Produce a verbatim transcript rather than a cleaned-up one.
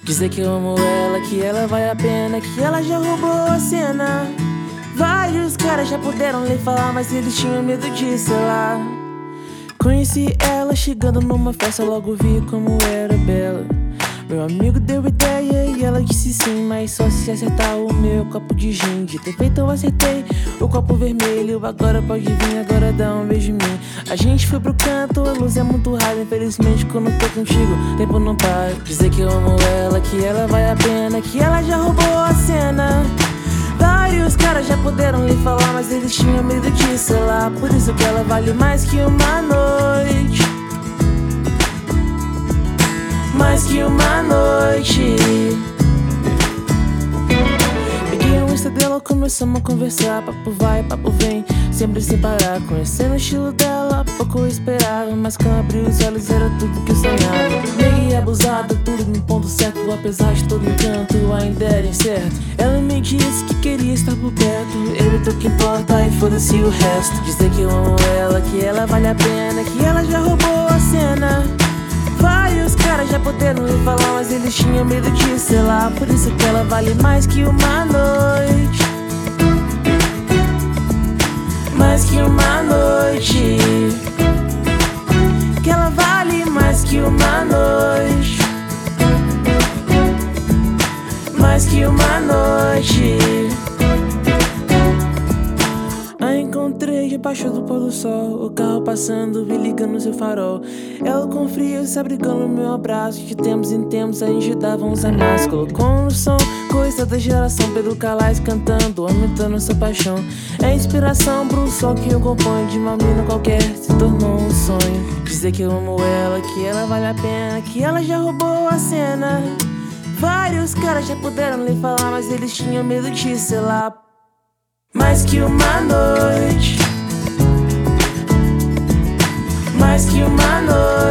Dizer que eu amo ela, que ela vale a pena, que ela já roubou a cena. Vários caras já puderam lhe falar, mas eles tinham medo de, sei lá. Conheci ela chegando numa festa, logo vi como era bela. Meu amigo deu ideia e ela disse sim, mas só se acertar o meu copo de gin. De ter feito eu acertei o copo vermelho. Agora pode vir, agora dá um beijo em mim. A gente foi pro canto, a luz é muito rara. Infelizmente quando tô contigo, tempo não para. Dizer que eu amo ela, que ela vale a pena, que ela já roubou a cena. Vários caras já puderam lhe falar, mas eles tinham medo de, sei lá. Por isso que ela vale mais que uma noite, mais que uma noite. Peguei o Insta dela, começamos a conversar. Papo vai, papo vem, sempre sem parar. Conhecendo o estilo dela, pouco eu esperava, mas quando abri os olhos era tudo que eu sonhava. Meio abusada, tudo no ponto certo. Apesar de todo encanto, ainda era incerto. Ela me disse que queria estar por perto. Eu tô que importa e foda-se o resto. Dizer que eu amo ela, que ela vale a pena, que ela já roubou a cena. Vários caras já puderam lhe falar, mas eles tinham medo de, sei lá. Por isso que ela vale mais que uma noite, mais que uma noite. Que ela vale mais que uma noite, mais que uma noite. A encontrei debaixo do pôr do sol, o carro passando, vi ligando seu farol. Ela com frio se abrigando no meu abraço. De tempos em tempos a gente dava uns amassos. Colocou no som, coisa da geração, Pedro Calais cantando, aumentando sua paixão. É inspiração pro som que eu componho. De uma mina qualquer se tornou um sonho. Dizer que eu amo ela, que ela vale a pena, que ela já roubou a cena. Vários caras já puderam lhe falar, mas eles tinham medo de, sei lá. Mais que uma noite, mais que uma noite.